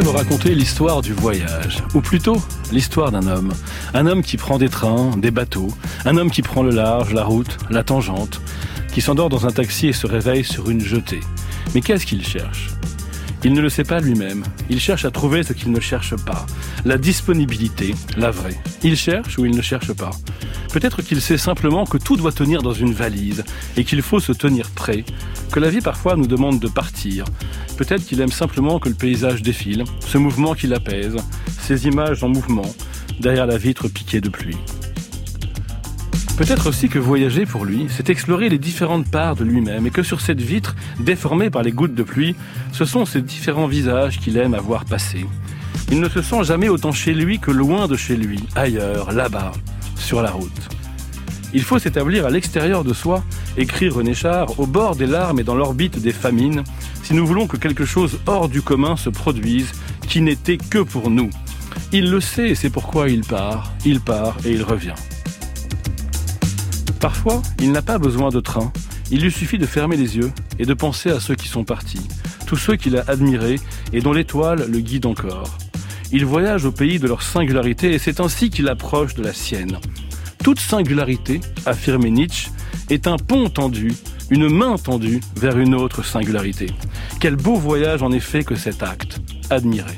me raconter l'histoire du voyage, ou plutôt l'histoire d'un homme. Un homme qui prend des trains, des bateaux, un homme qui prend le large, la route, la tangente, qui s'endort dans un taxi et se réveille sur une jetée. Mais qu'est-ce qu'il cherche ? Il ne le sait pas lui-même. Il cherche à trouver ce qu'il ne cherche pas. La disponibilité, la vraie. Il cherche ou il ne cherche pas. Peut-être qu'il sait simplement que tout doit tenir dans une valise et qu'il faut se tenir prêt, que la vie parfois nous demande de partir. Peut-être qu'il aime simplement que le paysage défile, ce mouvement qui l'apaise, ces images en mouvement, derrière la vitre piquée de pluie. Peut-être aussi que voyager pour lui, c'est explorer les différentes parts de lui-même et que sur cette vitre, déformée par les gouttes de pluie, ce sont ces différents visages qu'il aime avoir passés. Il ne se sent jamais autant chez lui que loin de chez lui, ailleurs, là-bas, sur la route. Il faut s'établir à l'extérieur de soi, écrit René Char, au bord des larmes et dans l'orbite des famines, si nous voulons que quelque chose hors du commun se produise, qui n'était que pour nous. Il le sait et c'est pourquoi il part et il revient. Parfois, il n'a pas besoin de train. Il lui suffit de fermer les yeux et de penser à ceux qui sont partis, tous ceux qu'il a admirés et dont l'étoile le guide encore. Il voyage au pays de leur singularité et c'est ainsi qu'il approche de la sienne. Toute singularité, affirmait Nietzsche, est un pont tendu, une main tendue vers une autre singularité. Quel beau voyage en effet que cet acte, admirer.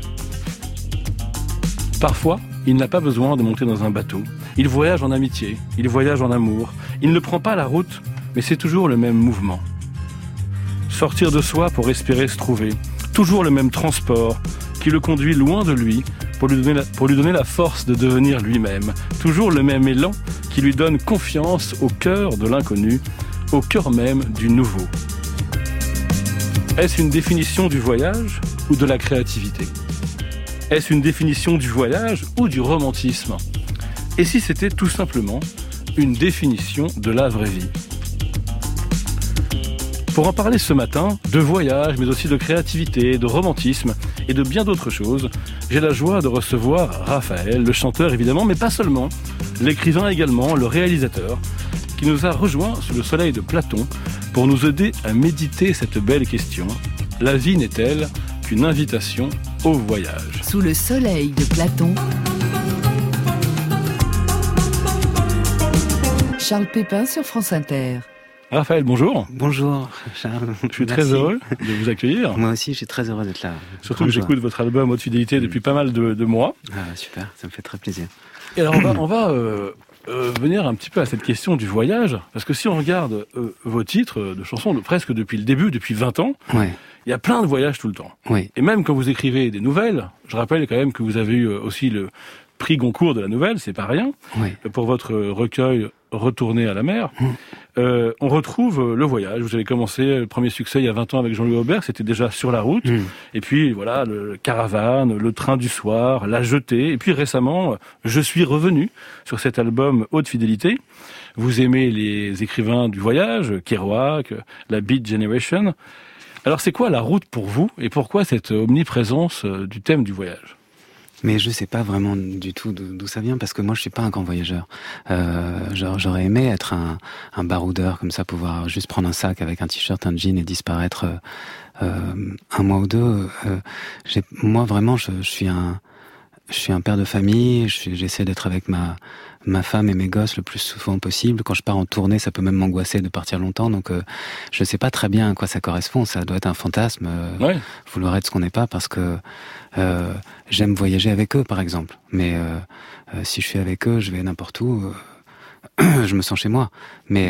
Parfois, il n'a pas besoin de monter dans un bateau. Il voyage en amitié, il voyage en amour. Il ne prend pas la route, mais c'est toujours le même mouvement. Sortir de soi pour espérer se trouver. Toujours le même transport qui le conduit loin de lui pour lui donner la force de devenir lui-même. Toujours le même élan qui lui donne confiance au cœur de l'inconnu, au cœur même du nouveau. Est-ce une définition du voyage ou de la créativité ? Est-ce une définition du voyage ou du romantisme ? Et si c'était tout simplement une définition de la vraie vie ? Pour en parler ce matin, de voyage, mais aussi de créativité, de romantisme et de bien d'autres choses, j'ai la joie de recevoir Raphaël, le chanteur évidemment, mais pas seulement, l'écrivain également, le réalisateur, qui nous a rejoints sous le soleil de Platon pour nous aider à méditer cette belle question. La vie n'est-elle qu'une invitation au voyage ? Sous le soleil de Platon, Charles Pépin sur France Inter. Raphaël, bonjour. Bonjour, Charles. Je suis très heureux de vous accueillir. Moi aussi, je suis très heureux d'être là. Surtout que j'écoute votre album Haute Fidélité depuis pas mal de mois. Ah, super, ça me fait très plaisir. Et alors, on va venir un petit peu à cette question du voyage, parce que si on regarde vos titres de chansons presque depuis le début, depuis 20 ans, ouais. Il y a plein de voyages tout le temps. Oui. Et même quand vous écrivez des nouvelles, je rappelle quand même que vous avez eu aussi le prix Goncourt de la nouvelle, c'est pas rien, oui. Pour votre recueil Retourner à la mer. On retrouve le voyage. Vous avez commencé le premier succès il y a 20 ans avec Jean-Louis Aubert, c'était déjà Sur la route. Et puis voilà, le Caravane, le Train du soir, La jetée. Et puis récemment, Je suis revenu sur cet album Haute Fidélité. Vous aimez les écrivains du voyage, Kerouac, la Beat Generation. Alors c'est quoi la route pour vous et pourquoi cette omniprésence du thème du voyage ? Mais je sais pas vraiment du tout d'où ça vient, parce que moi je suis pas un grand voyageur. J'aurais aimé être un baroudeur comme ça, pouvoir juste prendre un sac avec un t-shirt, un jean et disparaître un mois ou deux. Moi vraiment, je suis un père de famille. J'essaie d'être avec ma femme et mes gosses le plus souvent possible. Quand je pars en tournée, ça peut même m'angoisser de partir longtemps. Donc, je sais pas très bien à quoi ça correspond. Ça doit être un fantasme. Ouais. Vouloir être ce qu'on n'est pas, parce que j'aime voyager avec eux, par exemple. Mais si je suis avec eux, je vais n'importe où. Je me sens chez moi. Mais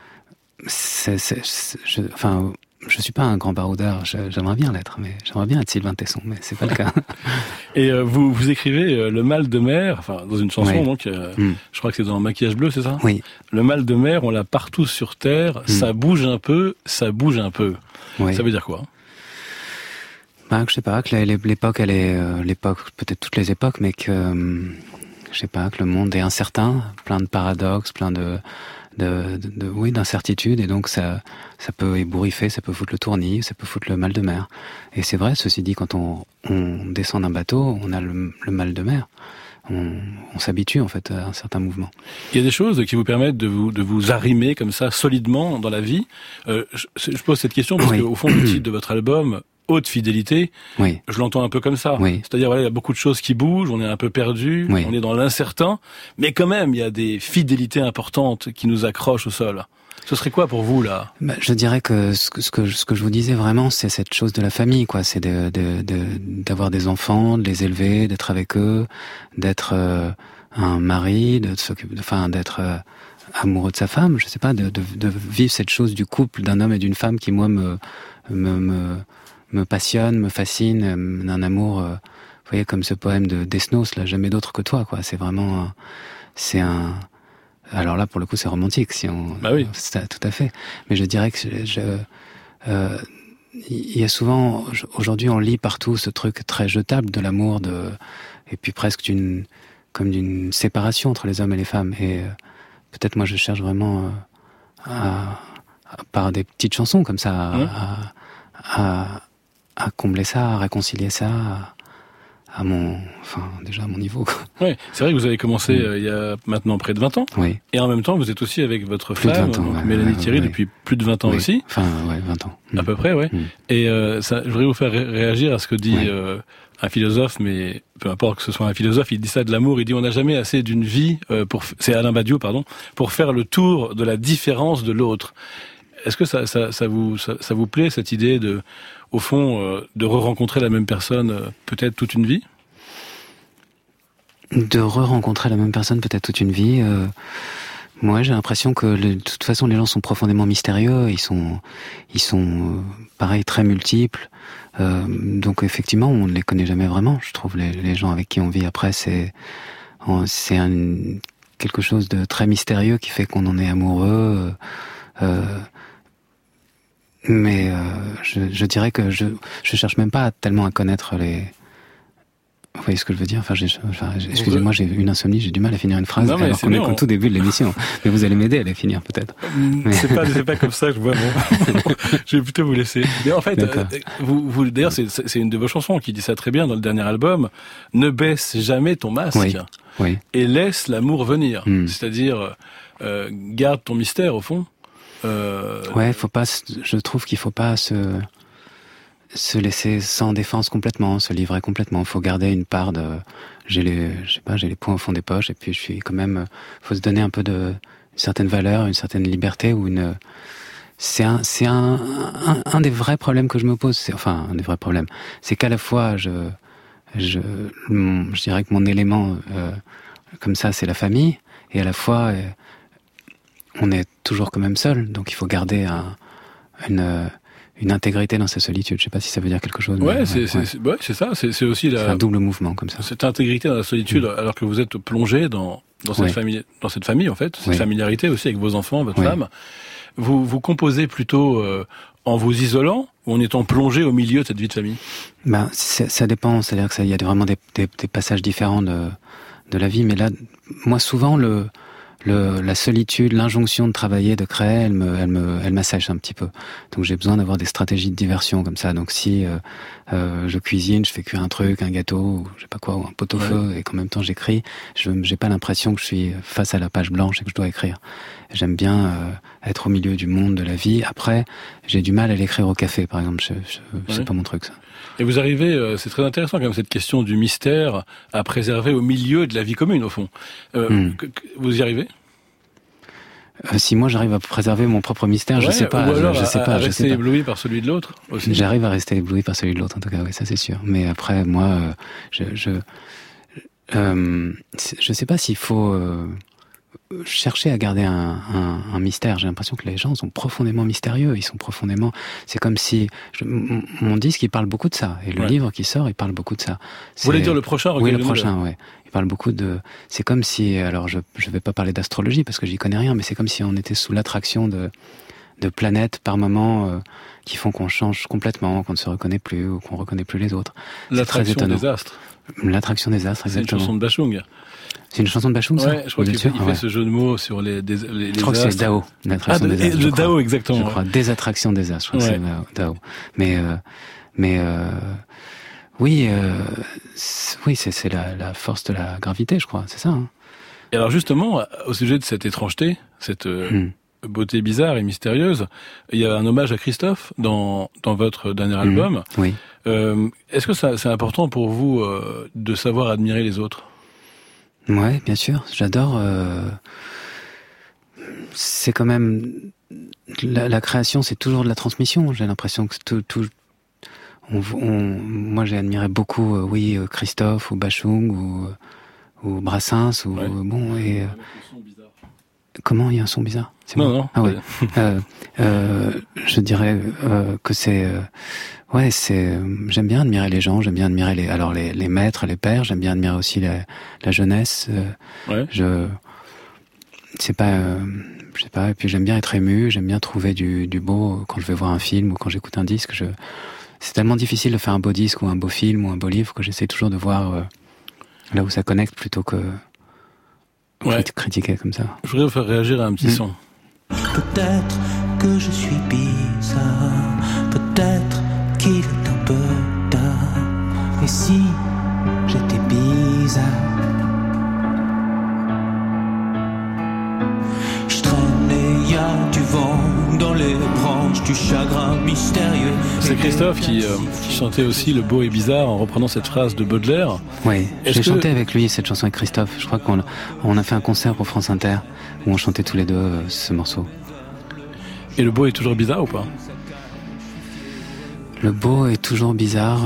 je suis pas un grand baroudeur. J'aimerais bien l'être, mais j'aimerais bien être Sylvain Tesson, mais c'est pas le cas. Et vous écrivez le mal de mer, enfin dans une chanson, oui. donc je crois que c'est dans Maquillage bleu, c'est ça ? Oui. Le mal de mer, on l'a partout sur terre. Ça bouge un peu, ça bouge un peu. Oui. Ça veut dire quoi ? Je sais pas, que l'époque, elle est l'époque, peut-être toutes les époques, mais que je sais pas, que le monde est incertain, plein de paradoxes, plein d'incertitudes, et donc ça peut ébouriffer, ça peut foutre le tournis, ça peut foutre le mal de mer. Et c'est vrai, ceci dit, quand on descend d'un bateau, on a le mal de mer. On s'habitue en fait à un certain mouvement. Il y a des choses qui vous permettent de vous arrimer comme ça solidement dans la vie. Je pose cette question parce qu'au fond, le titre de votre album, haute fidélité, Oui. je l'entends un peu comme ça. Oui. C'est-à-dire, voilà, il y a beaucoup de choses qui bougent, on est un peu perdu, Oui. on est dans l'incertain, mais quand même, il y a des fidélités importantes qui nous accrochent au sol. Ce serait quoi pour vous, là? Je dirais que ce que je vous disais vraiment, c'est cette chose de la famille, quoi. C'est d'avoir des enfants, de les élever, d'être avec eux, d'être un mari, d'être amoureux de sa femme. Je sais pas, de vivre cette chose du couple d'un homme et d'une femme qui, moi, me passionne, me fascine, d'un amour, vous voyez, comme ce poème de Desnos, là, jamais d'autre que toi, quoi. C'est vraiment, alors là, pour le coup, c'est romantique, si on. Bah oui. Tout à fait. Mais je dirais que il y a souvent, aujourd'hui, on lit partout ce truc très jetable de l'amour, et puis presque comme d'une séparation entre les hommes et les femmes. Et peut-être, moi, je cherche vraiment par des petites chansons comme ça, à combler ça, à réconcilier ça. Déjà à mon niveau. Oui, c'est vrai que vous avez commencé il y a maintenant près de 20 ans. Oui. Et en même temps, vous êtes aussi avec votre Plus de femme, 20 ans, donc Mélanie Thierry, depuis plus de 20 ans aussi. Enfin, 20 ans. À peu près, ouais. Et je voudrais vous faire réagir à ce que dit un philosophe, mais peu importe que ce soit un philosophe, il dit ça de l'amour, il dit on n'a jamais assez d'une vie, c'est Alain Badiou, pour faire le tour de la différence de l'autre. Est-ce que ça vous plaît, cette idée de, au fond, de re-rencontrer la même personne peut-être toute une vie? De re-rencontrer la même personne peut-être toute une vie. Moi, j'ai l'impression que de toute façon, les gens sont profondément mystérieux. Ils sont pareil, très multiples. Donc effectivement, on ne les connaît jamais vraiment. Je trouve les gens avec qui on vit après, c'est quelque chose de très mystérieux qui fait qu'on en est amoureux. Mais je dirais que je cherche même pas tellement à connaître les. Vous voyez ce que je veux dire? Excusez-moi, j'ai une insomnie, j'ai du mal à finir une phrase. Non, alors qu'on est qu'au tout début de l'émission. Mais vous allez m'aider à la finir, peut-être. C'est pas comme ça que je vois. Bon. Je vais plutôt vous laisser. Mais en fait, d'ailleurs, c'est une de vos chansons qui dit ça très bien dans le dernier album. Ne baisse jamais ton masque. Oui. Et laisse l'amour venir. C'est-à-dire, garde ton mystère au fond. Je trouve qu'il faut pas se laisser sans défense complètement, se livrer complètement. Faut garder une part de, j'ai les poings au fond des poches, et puis je suis quand même, faut se donner un peu une certaine valeur, une certaine liberté, ou c'est un des vrais problèmes que je me pose. Un des vrais problèmes. C'est qu'à la fois, je dirais que mon élément, comme ça, c'est la famille, et à la fois, on est toujours quand même seul, donc il faut garder une intégrité dans sa solitude. Je sais pas si ça veut dire quelque chose. Ouais, c'est ça. C'est aussi un double mouvement comme ça. Cette intégrité dans la solitude, alors que vous êtes plongé dans cette famille en fait, cette familiarité aussi avec vos enfants, votre femme. Vous composez plutôt en vous isolant ou en étant plongé au milieu de cette vie de famille? Ça dépend. C'est-à-dire que il y a vraiment des passages différents de la vie. Mais là, moi, souvent la solitude, l'injonction de travailler, de créer, elle m'assèche un petit peu. Donc j'ai besoin d'avoir des stratégies de diversion comme ça. Donc si je cuisine, je fais cuire un truc, un gâteau, ou je sais pas quoi, ou un pot-au-feu, et qu'en même temps j'écris, j'ai pas l'impression que je suis face à la page blanche et que je dois écrire. J'aime bien être au milieu du monde, de la vie. Après, j'ai du mal à l'écrire au café, par exemple. C'est pas mon truc, ça. Et vous arrivez, c'est très intéressant quand même, cette question du mystère à préserver au milieu de la vie commune, au fond. Vous y arrivez? Si moi j'arrive à préserver mon propre mystère, je sais pas. Ou alors je sais pas. Rester ébloui par celui de l'autre aussi. J'arrive à rester ébloui par celui de l'autre, en tout cas, oui, ça c'est sûr. Mais après, moi, je sais pas s'il faut chercher à garder un mystère. J'ai l'impression que les gens sont profondément mystérieux. Ils sont profondément. C'est comme si mon disque, il parle beaucoup de ça, et le livre qui sort, il parle beaucoup de ça. Vous voulez dire le prochain? Oui, le prochain, ouais. Il parle beaucoup de. C'est comme si. Alors, je vais pas parler d'astrologie parce que j'y connais rien, mais c'est comme si on était sous l'attraction de planètes par moment qui font qu'on change complètement, qu'on ne se reconnaît plus ou qu'on reconnaît plus les autres. L'attraction des astres. L'attraction des astres, exactement. C'est une chanson de Bachung. C'est une chanson de Bachung, ça? Ouais, je crois qu'il fait ce jeu de mots sur les je crois que c'est Dao, l'attraction des astres. Le Dao, exactement. Je crois, des attractions des astres, je crois que c'est Dao. Mais oui, c'est la force de la gravité, je crois, c'est ça. Hein. Et alors justement, au sujet de cette étrangeté, beauté bizarre et mystérieuse, il y a un hommage à Christophe dans votre dernier album. Oui. Est-ce que c'est important pour vous de savoir admirer les autres? Ouais, bien sûr. J'adore. C'est quand même la création, c'est toujours de la transmission. J'ai l'impression que moi, j'ai admiré beaucoup, Christophe ou Bachung ou Brassens ou bon et. Comment il y a un son bizarre? Non. Ah ouais. Je dirais que c'est. J'aime bien admirer les gens, j'aime bien admirer les maîtres, les pères, j'aime bien admirer aussi la jeunesse. C'est pas, je sais pas. Et puis j'aime bien être ému, j'aime bien trouver du beau quand je vais voir un film ou quand j'écoute un disque. C'est tellement difficile de faire un beau disque ou un beau film ou un beau livre que j'essaie toujours de voir là où ça connecte plutôt que critiquer comme ça. Je voudrais vous faire réagir à un petit son. Peut-être que je suis bizarre, peut-être qu'il est un peu tard. Et si j'étais bizarre, je traîne et y a du vent dans les branches du chagrin mystérieux. C'est Christophe qui chantait aussi Le beau et bizarre en reprenant cette phrase de Baudelaire. Oui, j'ai chanté avec lui cette chanson avec Christophe. Je crois qu'on a fait un concert pour France Inter où on chantait tous les deux ce morceau. Et le beau est toujours bizarre ou pas? Le beau est toujours bizarre.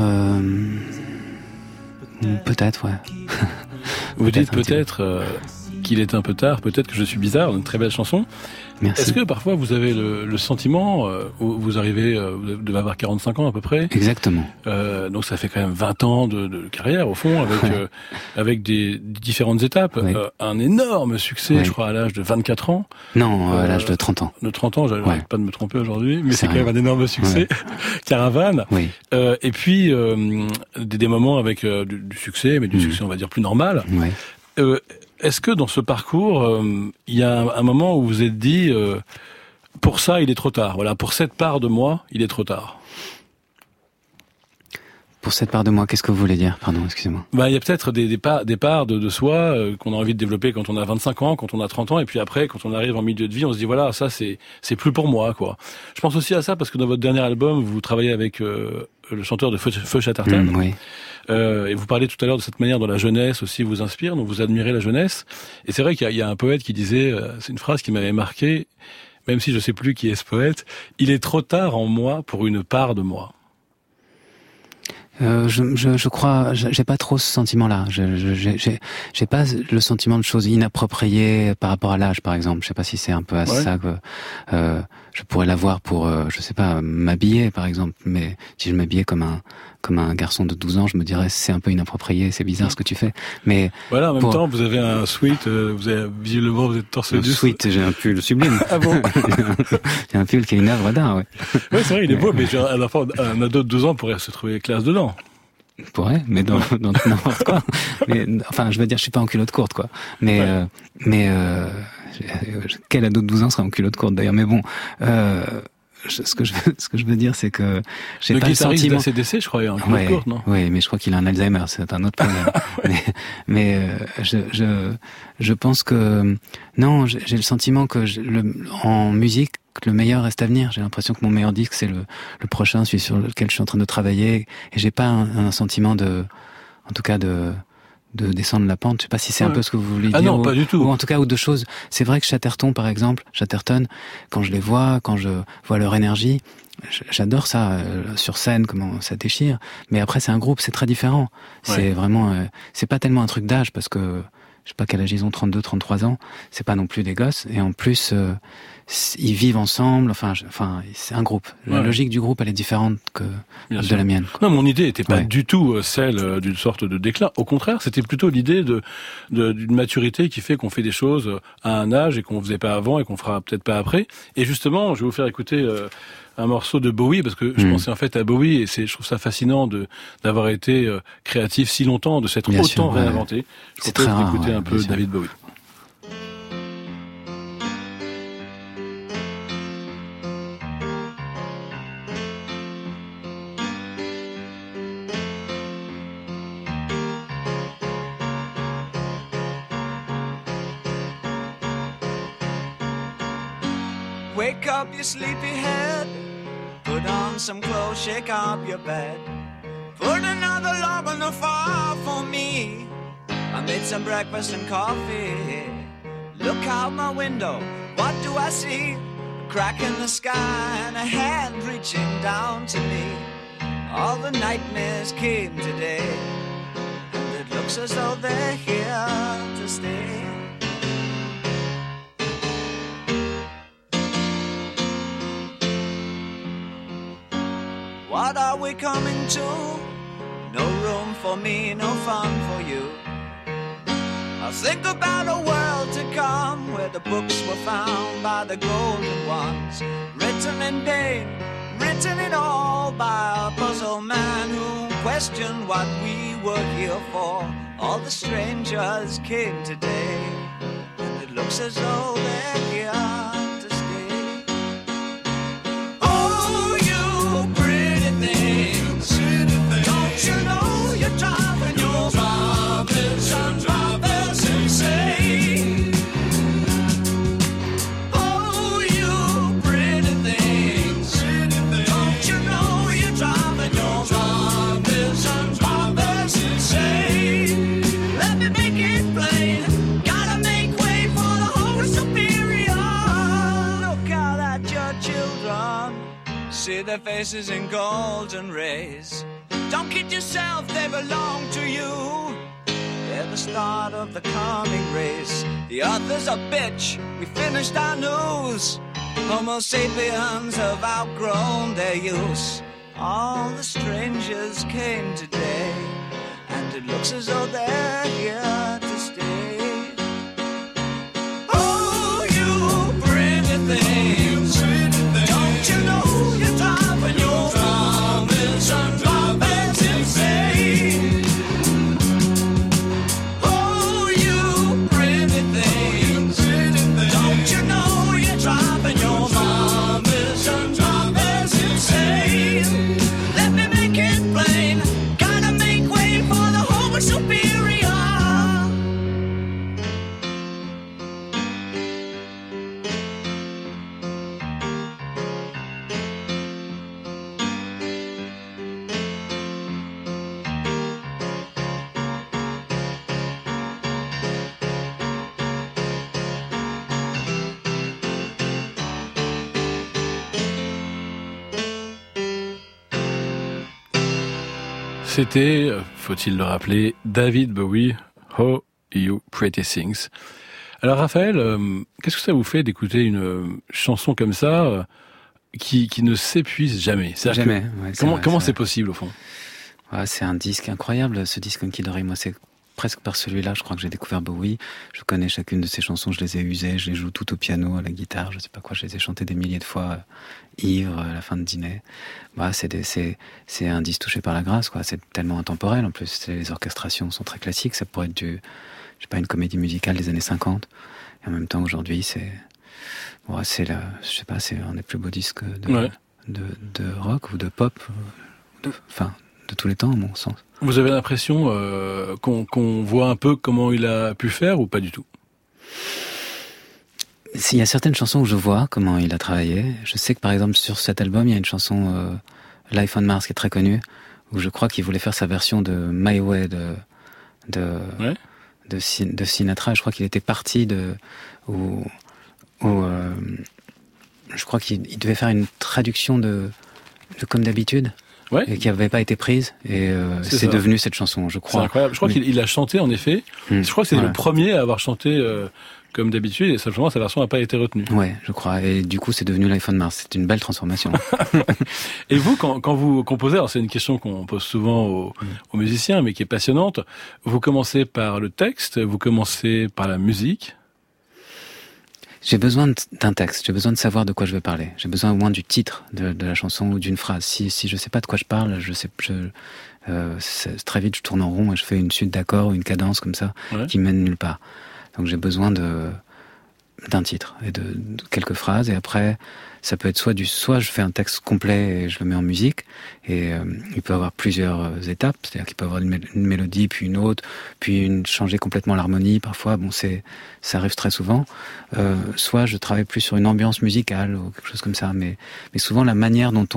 Peut-être, ouais. Vous dites peut-être qu'il est un peu tard, peut-être que je suis bizarre, une très belle chanson. Merci. Est-ce que parfois vous avez le sentiment, où vous arrivez, vous devez avoir 45 ans à peu près. Exactement. Donc ça fait quand même 20 ans de carrière au fond, avec des différentes étapes. Oui. Un énorme succès, je crois, à l'âge de 24 ans. Non, à l'âge de 30 ans. De 30 ans, j'arrête pas de me tromper aujourd'hui, mais c'est quand même un énorme succès. Ouais. Caravane. Oui. Et puis, des moments avec du succès, mais du succès, on va dire, plus normal. Ouais. Est-ce que dans ce parcours, il y a un moment où vous vous êtes dit, pour ça, il est trop tard. Voilà, pour cette part de moi, il est trop tard. Pour cette part de moi, qu'est-ce que vous voulez dire? Pardon, excusez-moi. Il y a peut-être des parts de soi qu'on a envie de développer quand on a 25 ans, quand on a 30 ans, et puis après, quand on arrive en milieu de vie, on se dit voilà, ça c'est plus pour moi, quoi. Je pense aussi à ça parce que dans votre dernier album, vous travaillez avec le chanteur de Feu Chatterton. Oui. Et vous parlez tout à l'heure de cette manière dont la jeunesse aussi vous inspire, dont vous admirez la jeunesse. Et c'est vrai qu'il y a un poète qui disait, c'est une phrase qui m'avait marqué, même si je sais plus qui est ce poète, il est trop tard en moi pour une part de moi. Je crois, j'ai pas trop ce sentiment-là. J'ai pas le sentiment de choses inappropriées par rapport à l'âge, par exemple. Je sais pas si c'est un peu à ça que je pourrais l'avoir pour, je sais pas, m'habiller, par exemple. Mais si je m'habillais comme un garçon de 12 ans, je me dirais c'est un peu inapproprié, c'est bizarre ce que tu fais. Mais voilà, en même temps, vous avez un sweat, visiblement vous êtes torse nu. Sweat, j'ai un pull sublime. Ah bon? J'ai un pull qui est une œuvre d'art, ouais. Ouais, c'est vrai, il est beau, mais un ado de 12 ans pourrait se trouver classe dedans. Pourrait, mais dans n'importe quoi. Mais enfin, je veux dire, je suis pas en culotte courte, quoi. Mais quel ado de 12 ans serait en culotte courte d'ailleurs? Mais bon, ce que je veux dire, c'est que j'ai pas le sentiment. Le guitariste d'ACDC, je crois, en culotte courte, non? Oui, mais je crois qu'il a un Alzheimer, c'est un autre problème. mais je pense que non, j'ai le sentiment que en musique, le meilleur reste à venir. J'ai l'impression que mon meilleur disque, c'est le prochain, celui sur lequel je suis en train de travailler. Et j'ai pas un sentiment en tout cas de descendre la pente. Je sais pas si c'est un peu ce que vous voulez dire. Ah non, pas du tout. Ou en tout cas, ou deux choses. C'est vrai que Chatterton, par exemple, quand je les vois, quand je vois leur énergie, j'adore ça, sur scène, comment ça déchire. Mais après, c'est un groupe, c'est très différent. C'est vraiment, c'est pas tellement un truc d'âge parce que, je sais pas quel âge ils ont, 32, 33 ans. C'est pas non plus des gosses. Et en plus, ils vivent ensemble. Enfin, c'est un groupe. La logique du groupe, elle est différente que de la mienne, quoi. Non, mon idée était pas du tout celle d'une sorte de déclin. Au contraire, c'était plutôt l'idée d'une maturité qui fait qu'on fait des choses à un âge et qu'on faisait pas avant et qu'on fera peut-être pas après. Et justement, je vais vous faire écouter un morceau de Bowie parce que je pensais en fait à Bowie et je trouve ça fascinant d'avoir été créatif si longtemps, de s'être autant réinventé. Je propose d'écouter un peu David Bowie. Wake up, you sleepy head. Put on some clothes, shake up your bed. Put another log on the fire for me. I made some breakfast and coffee. Look out my window, what do I see? A crack in the sky and a hand reaching down to me. All the nightmares came today, and it looks as though they're here to stay. What are we coming to? No room for me, no fun for you. I'll think about a world to come, where the books were found by the golden ones, written in pain, written in all by a puzzled man who questioned what we were here for. All the strangers came today, and it looks as though they're here to stay. Oh, you pretty things, don't you know you're driving your Robinson Robbers insane? Oh, you pretty things, don't you know you're driving your Robinson Robbers insane? Let me make it plain, gotta make way for the whole superior. Look out at your children, see their faces in golden rays. Don't kid yourself, they belong to you. They're the start of the coming race. The author's a bitch, we finished our news. Homo sapiens have outgrown their use. All the strangers came today, and it looks as though they're here to stay. Oh, you pretty things, don't you know you're driving your Robinson Robbers insane? Oh, you pretty things, don't you know you're driving your Robinson Robbers insane? Let me make it plain, gotta make way for the Homo superior. C'était, faut-il le rappeler, David Bowie, How You Pretty Things. Alors Raphaël, qu'est-ce que ça vous fait d'écouter une chanson comme ça qui ne s'épuise jamais? Jamais. Ouais, comment c'est possible au fond? Ouais, c'est un disque incroyable, ce disque Hunky Dory. Moi, c'est presque par celui-là, je crois que j'ai découvert Bowie. Je connais chacune de ses chansons, je les ai usées, je les joue toutes au piano, à la guitare, je sais pas quoi, je les ai chantées des milliers de fois, ivre, à la fin de dîner. Bah, c'est un disque touché par la grâce, quoi. C'est tellement intemporel, en plus. Les orchestrations sont très classiques, ça pourrait être je sais pas, une comédie musicale des années 50. Et en même temps, aujourd'hui, je sais pas, c'est un des plus beaux disques de rock ou de pop, de tous les temps, à mon sens. Vous avez l'impression qu'on voit un peu comment il a pu faire ou pas du tout? Il y a certaines chansons où je vois comment il a travaillé. Je sais que par exemple sur cet album, il y a une chanson Life on Mars qui est très connue, où je crois qu'il voulait faire sa version de My Way de Sinatra. Je crois qu'il était parti je crois qu'il devait faire une traduction de Comme d'habitude. Ouais. Et qui n'avait pas été prise, et c'est devenu cette chanson, je crois. C'est incroyable. Je crois qu'il a chanté, en effet. Je crois que c'est le premier à avoir chanté comme d'habitude, et simplement sa version n'a pas été retenue. Ouais, je crois. Et du coup, c'est devenu l'iPhone Mars. C'est une belle transformation. Et vous, quand vous composez, alors c'est une question qu'on pose souvent aux musiciens, mais qui est passionnante. Vous commencez par le texte, vous commencez par la musique. J'ai besoin d'un texte, j'ai besoin de savoir de quoi je veux parler. J'ai besoin au moins du titre de la chanson ou d'une phrase. Si je sais pas de quoi je parle, très vite je tourne en rond et je fais une suite d'accords ou une cadence comme ça qui mène nulle part. Donc j'ai besoin d'un titre et de quelques phrases, et après ça peut être soit je fais un texte complet et je le mets en musique, et il peut avoir plusieurs étapes, c'est-à-dire qu'il peut avoir une mélodie puis une autre, puis changer complètement l'harmonie parfois, ça arrive très souvent, soit je travaille plus sur une ambiance musicale ou quelque chose comme ça, mais souvent la manière dont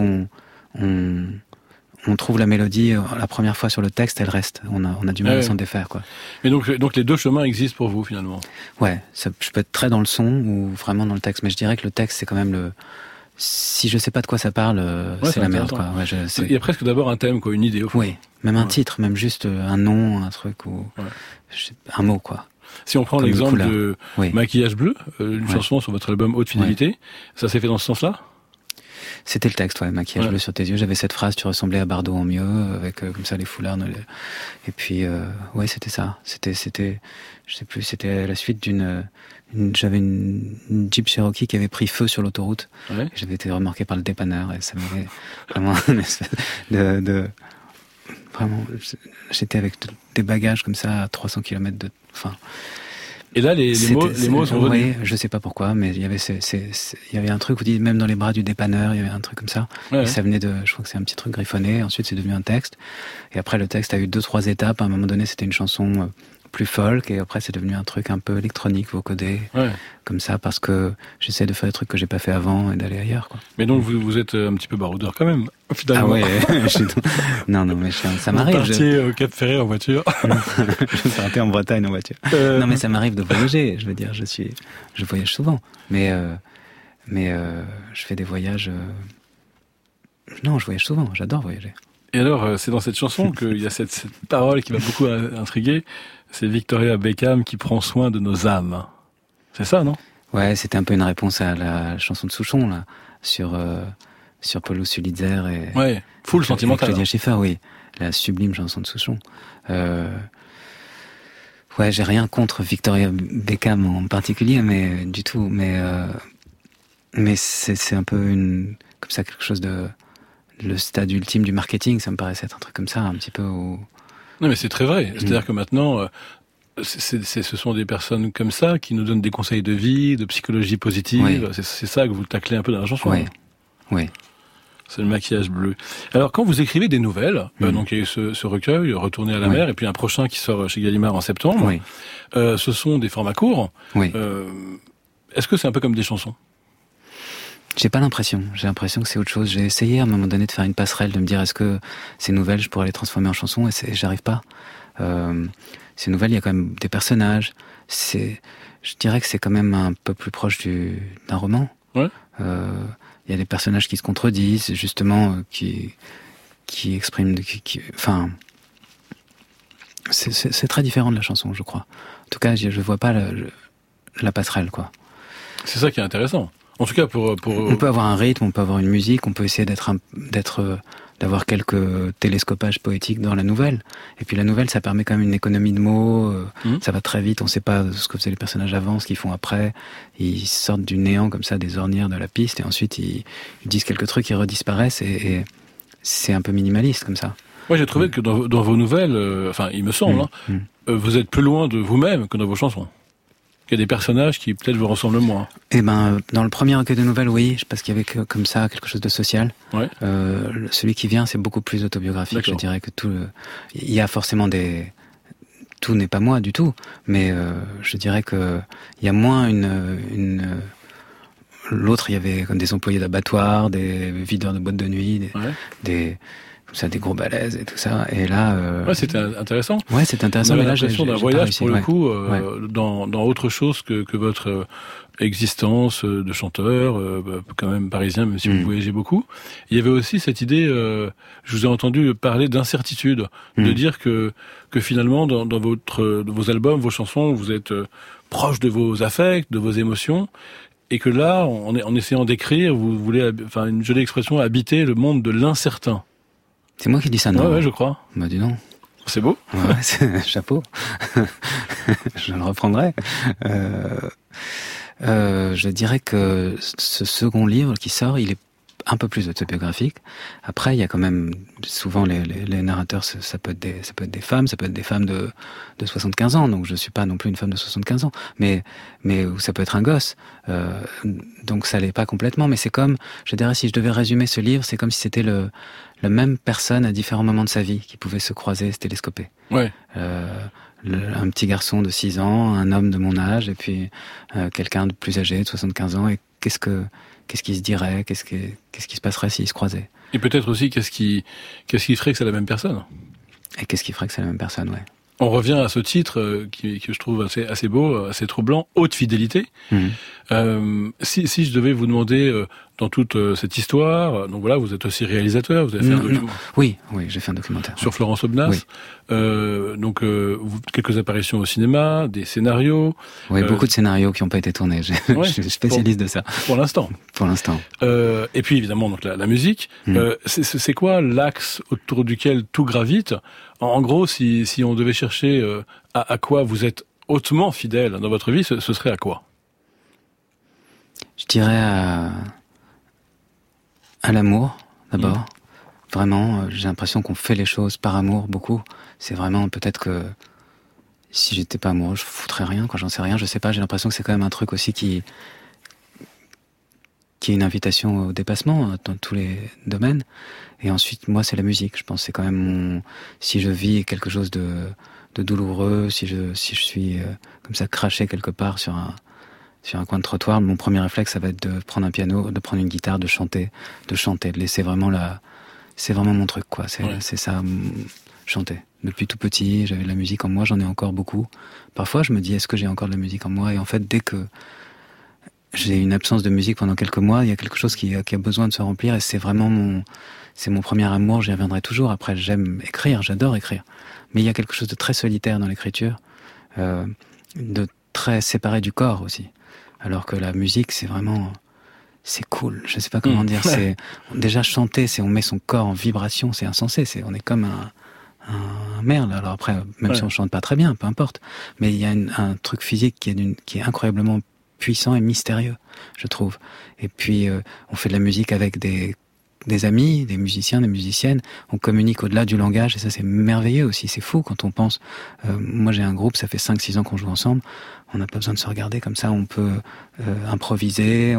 on trouve la mélodie la première fois sur le texte, elle reste. On a du mal à s'en défaire, quoi. Mais donc les deux chemins existent pour vous, finalement. Ouais, je peux être très dans le son ou vraiment dans le texte, mais je dirais que le texte, c'est quand même si je sais pas de quoi ça parle, c'est la merde, quoi. Ouais, il y a presque d'abord un thème, quoi, une idée, au fond. Oui, même un titre, même juste un nom, un truc ou un mot, quoi. Si on prend comme l'exemple de Maquillage bleu, une chanson sur votre album Haute Fidélité, ça s'est fait dans ce sens-là? C'était le texte, Maquillage bleu sur tes yeux. J'avais cette phrase, tu ressemblais à Bardot en mieux, avec comme ça les foulards. Et puis, c'était ça. C'était, je sais plus, c'était à la suite j'avais une Jeep Cherokee qui avait pris feu sur l'autoroute. Ouais. J'avais été remarqué par le dépanneur et ça m'avait vraiment une espèce vraiment, j'étais avec des bagages comme ça à 300 km Et là, les mots sont venus. Oui, je sais pas pourquoi, mais il y avait un truc, vous dites, même dans les bras du dépanneur, il y avait un truc comme ça. Ouais, et ça venait je crois que c'est un petit truc griffonné. Ensuite, c'est devenu un texte. Et après, le texte a eu 2-3 étapes. À un moment donné, c'était une chanson plus folk. Et après, c'est devenu un truc un peu électronique, vocodé. Ouais. Comme ça, parce que j'essaie de faire des trucs que j'ai pas fait avant et d'aller ailleurs, quoi. Mais donc, vous êtes un petit peu baroudeur quand même, finalement. Ah ouais, non, mais ça m'arrive. Vous partiez au Cap Ferret en voiture. Je partais en Bretagne en voiture. Non, mais ça m'arrive de voyager. Je veux dire, je voyage souvent. Mais je fais des voyages. Non, je voyage souvent. J'adore voyager. Et alors, c'est dans cette chanson qu'il y a cette parole qui m'a beaucoup intrigué. C'est Victoria Beckham qui prend soin de nos âmes. C'est ça, non? Ouais, c'était un peu une réponse à la chanson de Souchon, là, sur Paul Sulitzer et... Ouais, full sentimental. Claudia Schiffer, oui. La sublime chanson de Souchon. Ouais, j'ai rien contre Victoria Beckham en particulier, mais du tout. Mais c'est un peu comme ça, quelque chose le stade ultime du marketing, ça me paraissait être un truc comme ça, un petit peu où... Non, mais c'est très vrai. C'est-à-dire que maintenant, ce sont des personnes comme ça qui nous donnent des conseils de vie, de psychologie positive. Oui. C'est ça que vous taclez un peu dans la chanson. Oui. Oui. C'est le Maquillage bleu. Alors, quand vous écrivez des nouvelles, donc il y a eu ce recueil, Retourner à la mer, et puis un prochain qui sort chez Gallimard en septembre, ce sont des formats courts. Oui. Est-ce que c'est un peu comme des chansons? J'ai pas l'impression. J'ai l'impression que c'est autre chose. J'ai essayé à un moment donné de faire une passerelle, de me dire est-ce que ces nouvelles, je pourrais les transformer en chansons, et j'arrive pas. Ces nouvelles, il y a quand même des personnages. Je dirais que c'est quand même un peu plus proche d'un roman. Ouais. Il y a des personnages qui se contredisent, justement, qui expriment, enfin, c'est très différent de la chanson, je crois. En tout cas, je vois pas la passerelle, quoi. C'est ça qui est intéressant. En tout cas, on peut avoir un rythme, on peut avoir une musique, on peut essayer d'avoir quelques télescopages poétiques dans la nouvelle. Et puis la nouvelle, ça permet quand même une économie de mots. Ça va très vite, on sait pas ce que faisaient les personnages avant, ce qu'ils font après. Ils sortent du néant comme ça, des ornières de la piste, et ensuite ils disent quelques trucs, ils redisparaissent, et c'est un peu minimaliste comme ça. Moi, j'ai trouvé que dans vos nouvelles, enfin, il me semble, vous êtes plus loin de vous-même que dans vos chansons. Il y a des personnages qui peut-être vous ressemblent moins. Eh ben, dans le premier recueil de nouvelles, oui, parce qu'il y avait comme ça quelque chose de social. Ouais. Celui qui vient, c'est beaucoup plus autobiographique. D'accord. Je dirais que il y a forcément tout n'est pas moi du tout, mais je dirais que il y a moins l'autre, il y avait comme des employés d'abattoir, des videurs de boîtes de nuit, des gros balaises et tout ça. Et là, ouais, c'était intéressant. Ouais, c'était intéressant. Mais là, j'ai l'impression d'un voyage pour le coup, dans autre chose que votre existence de chanteur, quand même parisien, même si vous voyagez beaucoup. Il y avait aussi cette idée, je vous ai entendu parler d'incertitude, de dire que finalement, dans vos albums, vos chansons, vous êtes proche de vos affects, de vos émotions. Et que là, en essayant d'écrire, vous voulez, enfin, une jolie expression, habiter le monde de l'incertain. C'est moi qui dis ça, non? Ouais, je crois. Bah, dis donc. C'est beau. Ouais, chapeau. Je le reprendrai. Je dirais que ce second livre qui sort, il est un peu plus autobiographique. Après, il y a quand même souvent les narrateurs, ça peut être des femmes, ça peut être des femmes de 75 ans. Donc je suis pas non plus une femme de 75 ans, mais ou ça peut être un gosse. Donc ça l'est pas complètement, mais c'est comme, je dirais, si je devais résumer ce livre, c'est comme si c'était la même personne à différents moments de sa vie qui pouvait se croiser, se télescoper. Ouais. Un petit garçon de 6 ans, un homme de mon âge, et puis quelqu'un de plus âgé, de 75 ans, et qu'est-ce qu'il se dirait, qu'est-ce qui se passerait s'ils se croisaient. Et peut-être aussi, qu'est-ce qui ferait que c'est la même personne? Et qu'est-ce qui ferait que c'est la même personne, ouais. On revient à ce titre que je trouve assez beau, assez troublant, Haute fidélité. Si je devais vous demander dans toute cette histoire, donc voilà, vous êtes aussi réalisateur, vous avez fait un documentaire. Oui, j'ai fait un documentaire. Sur Florence Aubenas. Oui. Donc quelques apparitions au cinéma, des scénarios. Oui, beaucoup de scénarios qui n'ont pas été tournés. Je suis spécialiste de ça. Pour l'instant. Pour l'instant. Et puis évidemment donc la musique. C'est quoi l'axe autour duquel tout gravite? En gros, si on devait chercher à quoi vous êtes hautement fidèle dans votre vie, ce serait à quoi? Je dirais à l'amour, d'abord. Vraiment, j'ai l'impression qu'on fait les choses par amour, beaucoup. C'est vraiment, peut-être que si j'étais pas amoureux, je foutrais rien, quand j'en sais rien, je sais pas, j'ai l'impression que c'est quand même un truc aussi qui est une invitation au dépassement dans tous les domaines. Et ensuite, moi, c'est la musique. Je pense que c'est quand même si je vis quelque chose de douloureux, si je suis comme ça craché quelque part sur un coin de trottoir, mon premier réflexe, ça va être de prendre un piano, de prendre une guitare, de chanter, de laisser vraiment c'est vraiment mon truc, quoi. C'est ça, chanter. Depuis tout petit, j'avais de la musique en moi, j'en ai encore beaucoup. Parfois, je me dis, est-ce que j'ai encore de la musique en moi? Et en fait, dès que j'ai une absence de musique pendant quelques mois, il y a quelque chose qui a besoin de se remplir, et c'est vraiment mon premier amour, j'y reviendrai toujours. Après, j'aime écrire, j'adore écrire. Mais il y a quelque chose de très solitaire dans l'écriture, de très séparé du corps aussi. Alors que la musique, c'est vraiment, c'est cool. Je sais pas comment dire. C'est déjà chanter, on met son corps en vibration, c'est insensé. On est comme un merle. Alors après, même si on chante pas très bien, peu importe. Mais il y a un truc physique qui est incroyablement puissant et mystérieux, je trouve. Et puis, on fait de la musique avec des amis, des musiciens, des musiciennes. On communique au-delà du langage, et ça, c'est merveilleux aussi. C'est fou quand on pense. Moi, j'ai un groupe, ça fait 5-6 ans qu'on joue ensemble. On n'a pas besoin de se regarder comme ça. On peut improviser.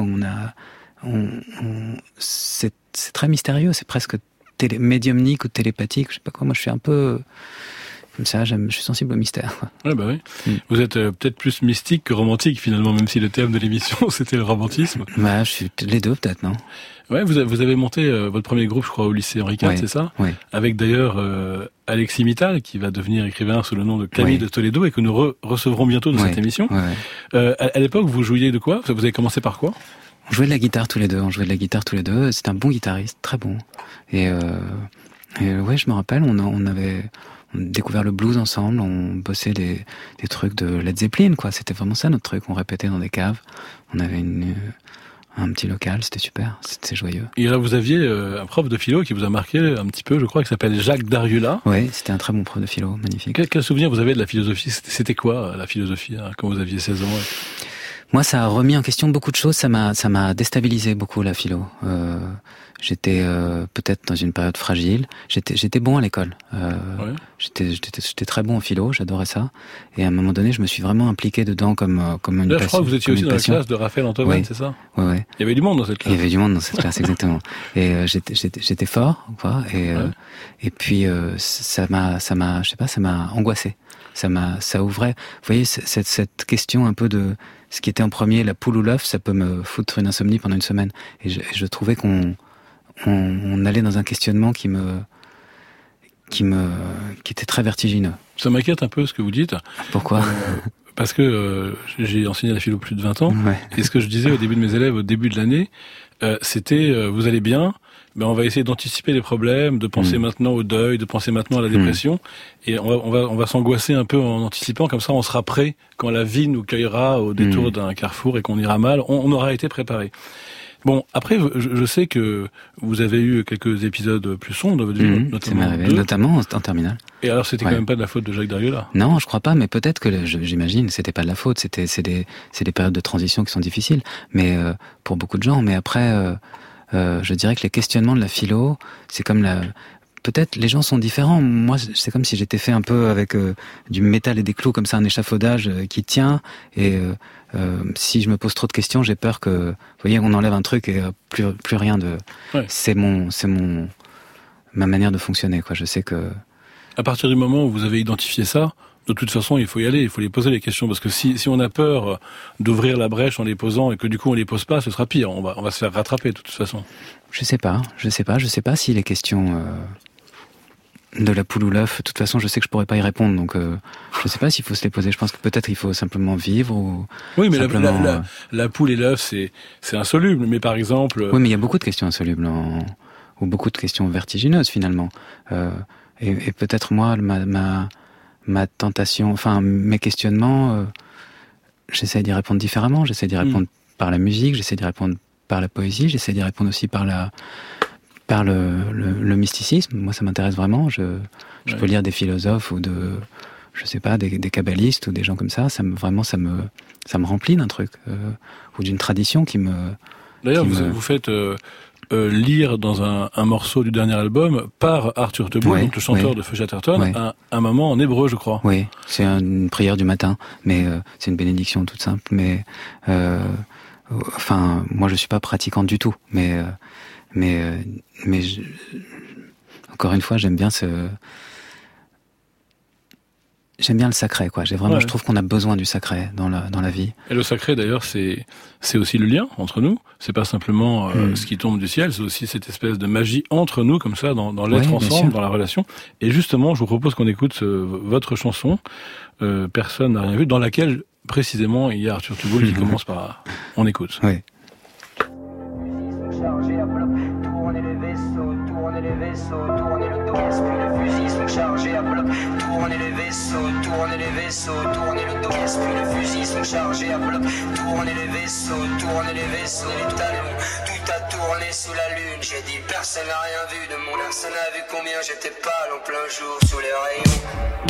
C'est très mystérieux. C'est presque médiumnique ou télépathique. Je sais pas quoi. Moi, je suis un peu comme ça. Je suis sensible au mystère, quoi. Ouais, bah oui. Vous êtes peut-être plus mystique que romantique, finalement, même si le thème de l'émission, c'était le romantisme. Bah, je suis les deux, peut-être, non? Ouais, vous avez monté votre premier groupe, je crois, au lycée Henri IV, c'est ça? Oui. Avec d'ailleurs Alexis Mittal, qui va devenir écrivain sous le nom de Camille de Toledo, et que nous recevrons bientôt dans cette émission. À l'époque, vous jouiez de quoi? Vous avez commencé par quoi? On jouait de la guitare tous les deux. C'est un bon guitariste, très bon. Et ouais, je me rappelle, on avait découvert le blues ensemble, on bossait des trucs de Led Zeppelin, quoi. C'était vraiment ça notre truc. On répétait dans des caves. On avait un petit local, c'était super, c'était joyeux. Et là, vous aviez un prof de philo qui vous a marqué un petit peu, je crois, qui s'appelle Jacques Dariula. Oui, c'était un très bon prof de philo, magnifique. Quel souvenir vous avez de la philosophie? C'était quoi, la philosophie, quand vous aviez 16 ans? Moi, ça a remis en question beaucoup de choses, ça m'a déstabilisé beaucoup, la philo. J'étais peut-être dans une période fragile. J'étais bon à l'école. J'étais très bon en philo, j'adorais ça. Et à un moment donné, je me suis vraiment impliqué dedans comme une passion. Je crois que vous étiez aussi dans la classe de Raphaël Antoine, c'est ça? Oui. Il y avait du monde dans cette classe. Il y avait du monde dans cette classe, exactement. Et j'étais fort, quoi. Et puis ça m'a, je sais pas, ça m'a angoissé. Ça ouvrait. Vous voyez cette question un peu de ce qui était en premier, la poule ou l'œuf, ça peut me foutre une insomnie pendant une semaine. Et je trouvais qu'on allait dans un questionnement qui était très vertigineux. Ça m'inquiète un peu ce que vous dites. Pourquoi? Parce que j'ai enseigné la philo plus de 20 ans. Et ce que je disais au début de mes élèves, au début de l'année, c'était vous allez bien, mais on va essayer d'anticiper les problèmes, de penser maintenant au deuil, de penser maintenant à la dépression, et on va s'angoisser un peu en anticipant, comme ça on sera prêt quand la vie nous cueillera au détour d'un carrefour et qu'on ira mal, on aura été préparé. Bon, après, je sais que vous avez eu quelques épisodes plus sombres de votre vie, notamment en terminale. Et alors, c'était quand même pas de la faute de Jacques Dariula? Non, je crois pas, mais peut-être que, j'imagine, c'était pas de la faute, c'est des périodes de transition qui sont difficiles, mais pour beaucoup de gens. Mais après, je dirais que les questionnements de la philo, c'est comme peut-être les gens sont différents. Moi, c'est comme si j'étais fait un peu avec du métal et des clous, comme ça, un échafaudage qui tient. Et si je me pose trop de questions, j'ai peur que, vous voyez, on enlève un truc et plus rien de. Ouais. C'est ma manière de fonctionner, quoi. Je sais que. À partir du moment où vous avez identifié ça, de toute façon, il faut y aller, il faut les poser les questions, parce que si on a peur d'ouvrir la brèche en les posant et que du coup on les pose pas, ce sera pire. On va se faire rattraper de toute façon. Je sais pas si les questions de la poule ou l'œuf, de toute façon, je sais que je pourrais pas y répondre, donc je sais pas s'il faut se les poser. Je pense que peut-être il faut simplement vivre ou. Oui, mais simplement, la poule et l'œuf, c'est insoluble. Mais par exemple. Oui, mais il y a beaucoup de questions insolubles ou beaucoup de questions vertigineuses finalement. Et peut-être moi, ma tentation, enfin mes questionnements, j'essaie d'y répondre différemment. J'essaie d'y répondre par la musique, j'essaie d'y répondre par la poésie, j'essaie d'y répondre aussi par le mysticisme. Moi, ça m'intéresse vraiment. Je peux lire des philosophes ou je sais pas, des kabbalistes ou des gens comme ça. Ça me remplit d'un truc ou d'une tradition qui me. D'ailleurs, vous faites lire dans un morceau du dernier album par Arthur Teboul, donc le chanteur de Feu Chatterton, un moment en hébreu, je crois. Oui, c'est une prière du matin, mais c'est une bénédiction toute simple. Mais enfin, moi, je suis pas pratiquante du tout, mais encore une fois, j'aime bien le sacré, quoi. Je trouve qu'on a besoin du sacré dans la vie. Et le sacré, d'ailleurs, c'est aussi le lien entre nous. C'est pas simplement ce qui tombe du ciel, c'est aussi cette espèce de magie entre nous, comme ça, dans l'être ensemble, dans la relation. Et justement, je vous propose qu'on écoute votre chanson, Personne n'a rien vu, dans laquelle, précisément, il y a Arthur Teboul qui commence par... On écoute. Oui. Chargé à bloc, tournez les vaisseaux, tournez les vaisseaux, tournez le dos, puis les fusils sont chargés à bloc, tournez les vaisseaux, tournez les vaisseaux, tournez le dos, puis les fusils sont chargés à bloc, tournez les vaisseaux, les talons, tout a tourné sous la lune, j'ai dit personne n'a rien vu de mon personne n'a vu combien j'étais pâle en plein jour sous les rayons.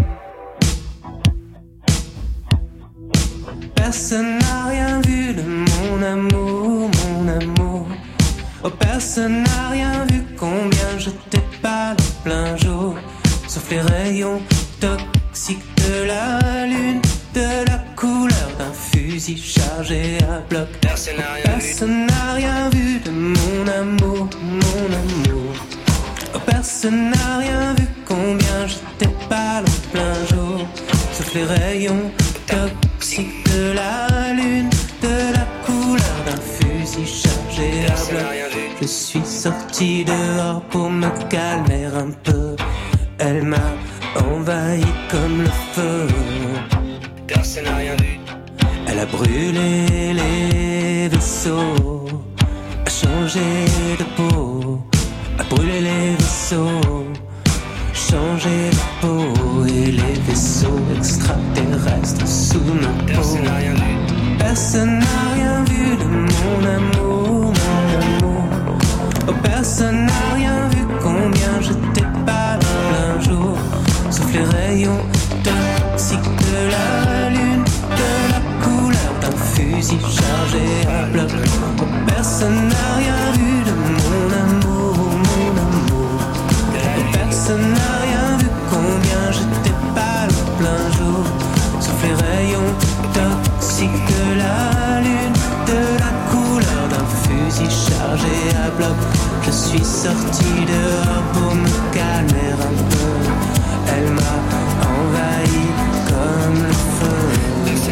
Personne n'a rien vu de mon amour, mon amour. Oh, personne n'a rien vu combien j'étais pâle en plein jour. Sauf les rayons toxiques de la lune, de la couleur d'un fusil chargé à bloc. Personne n'a rien vu de mon amour, mon amour. Oh, personne n'a rien vu combien j'étais pâle en plein jour. Sauf les rayons toxiques de la lune, de la couleur d'un fusil chargé à bloc. Je suis sorti dehors pour me calmer un peu. Elle m'a envahi comme le feu. Personne n'a rien vu. Elle a brûlé les vaisseaux, a changé de peau, a brûlé les vaisseaux, changé de peau. Et les vaisseaux extraterrestres sous nos peaux. Personne n'a rien vu. Personne n'a rien vu de mon amour, mon amour. Oh, personne n'a rien vu combien j'étais pâle en plein jour. Sauf les rayons toxiques de la lune, de la couleur d'un fusil chargé à bloc. Oh, personne n'a rien vu de mon amour, mon amour. Oh, personne n'a rien vu combien j'étais pâle en plein jour. Sauf les rayons toxiques de la lune, de la couleur d'un fusil chargé à bloc. Je suis sorti dehors pour me calmer un peu. Elle m'a envahi comme le feu.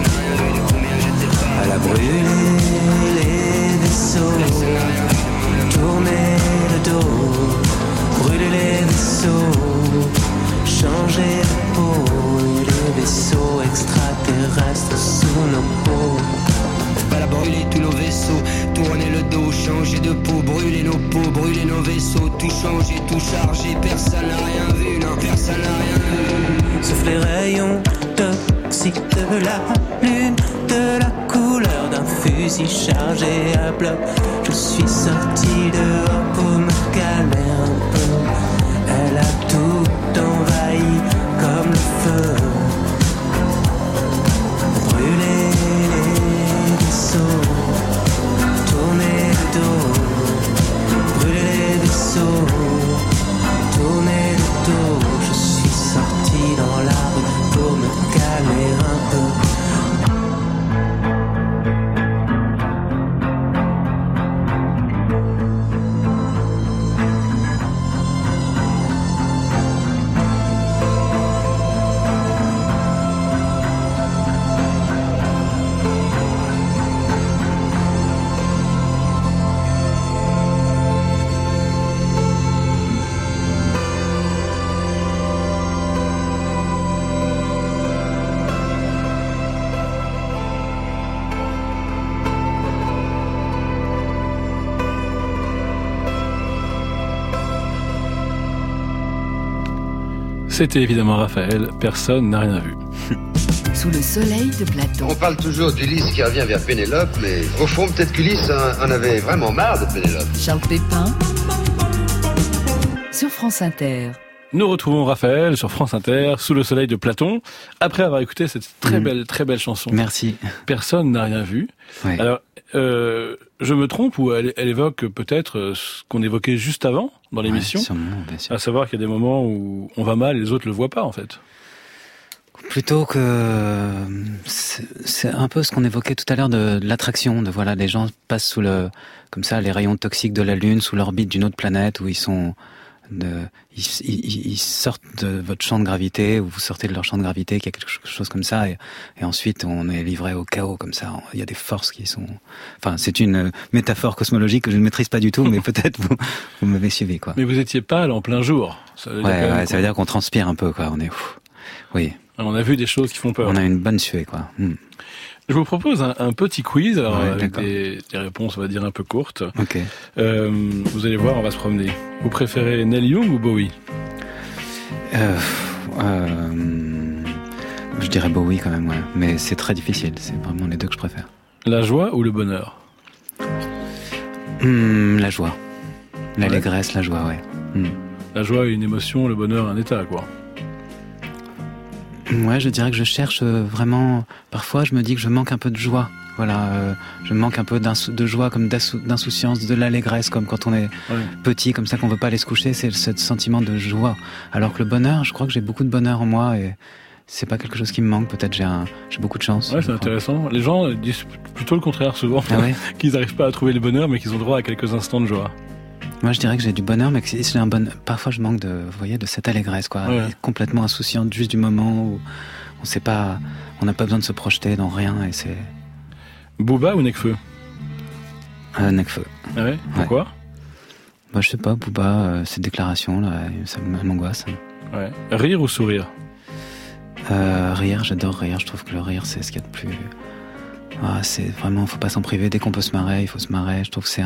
Elle a brûlé les vaisseaux, tourné le dos, brûlé les vaisseaux, changé de peau. Et les vaisseaux extraterrestres sous nos peaux. Elle a brûlé tous nos vaisseaux, tourné le dos, changé de peau, brûlé nos peaux, brûlé nos vaisseaux, tout changé, tout chargé, personne n'a rien vu, non, personne n'a rien vu. Sauf les rayons toxiques de la lune, de la couleur d'un fusil chargé à bloc. Je suis sorti dehors pour me calmer un peu. Elle a tout envahi comme le feu. Brûlé les vaisseaux, tourner le dos, C'était évidemment Raphaël, personne n'a rien vu. Sous le soleil de Platon. On parle toujours d'Ulysse qui revient vers Pénélope, mais au fond, peut-être qu'Ulysse en avait vraiment marre de Pénélope. Charles Pépin sur France Inter. Nous retrouvons Raphaël sur France Inter, sous le soleil de Platon, après avoir écouté cette très belle chanson. Merci. Personne n'a rien vu. Ouais. Alors, je me trompe ou elle évoque peut-être ce qu'on évoquait juste avant dans l'émission, Ouais, sûrement, bien sûr. à savoir qu'il y a des moments où on va mal et les autres le voient pas en fait. Plutôt que c'est un peu ce qu'on évoquait tout à l'heure de l'attraction, de voilà, les gens passent sous comme ça les rayons toxiques de la Lune, sous l'orbite d'une autre planète où ils sortent de votre champ de gravité, ou vous sortez de leur champ de gravité, qu'il y a quelque chose comme ça, et ensuite on est livré au chaos comme ça. Il y a des forces qui sont... Enfin, c'est une métaphore cosmologique que je ne maîtrise pas du tout, mais peut-être vous m'avez suivi, quoi. Mais vous étiez pâle en plein jour. Ça veut dire quand même ça veut dire qu'on transpire un peu, quoi. On est... Oui. On a vu des choses qui font peur. On a une bonne suée, quoi. Je vous propose un petit quiz, alors Ouais, avec d'accord. des réponses, on va dire, un peu courtes. Ok. Vous allez voir, on va se promener. Vous préférez Neil Young ou Bowie? Je dirais Bowie quand même, ouais. Mais c'est très difficile. C'est vraiment les deux que je préfère. La joie ou le bonheur? La joie. L'allégresse, la joie, ouais. La joie est une émotion, le bonheur un état, quoi. Ouais, je dirais que je cherche vraiment... Parfois, je me dis que je manque un peu de joie. Voilà, je manque un peu de joie, comme d'insouciance, de l'allégresse, comme quand on est petit, comme ça qu'on veut pas aller se coucher, c'est ce sentiment de joie. Alors que le bonheur, je crois que j'ai beaucoup de bonheur en moi et c'est pas quelque chose qui me manque. Peut-être j'ai beaucoup de chance. Ouais, c'est intéressant. Les gens disent plutôt le contraire souvent, qu'ils n'arrivent pas à trouver le bonheur, mais qu'ils ont droit à quelques instants de joie. Moi, je dirais que j'ai du bonheur, mais que j'ai parfois je manque de cette allégresse, quoi. Ouais. Complètement insouciante, juste du moment où on sait pas, on n'a pas besoin de se projeter dans rien et c'est... Booba ou Nekfeu? Nekfeu. Ah ouais? Pourquoi? Moi, je sais pas, Booba, cette déclaration là, ça m'angoisse. Ouais. Rire ou sourire? Rire, j'adore rire. Je trouve que le rire, c'est ce qu'il y a de plus... c'est vraiment, faut pas s'en priver. Dès qu'on peut se marrer, il faut se marrer. Je trouve que c'est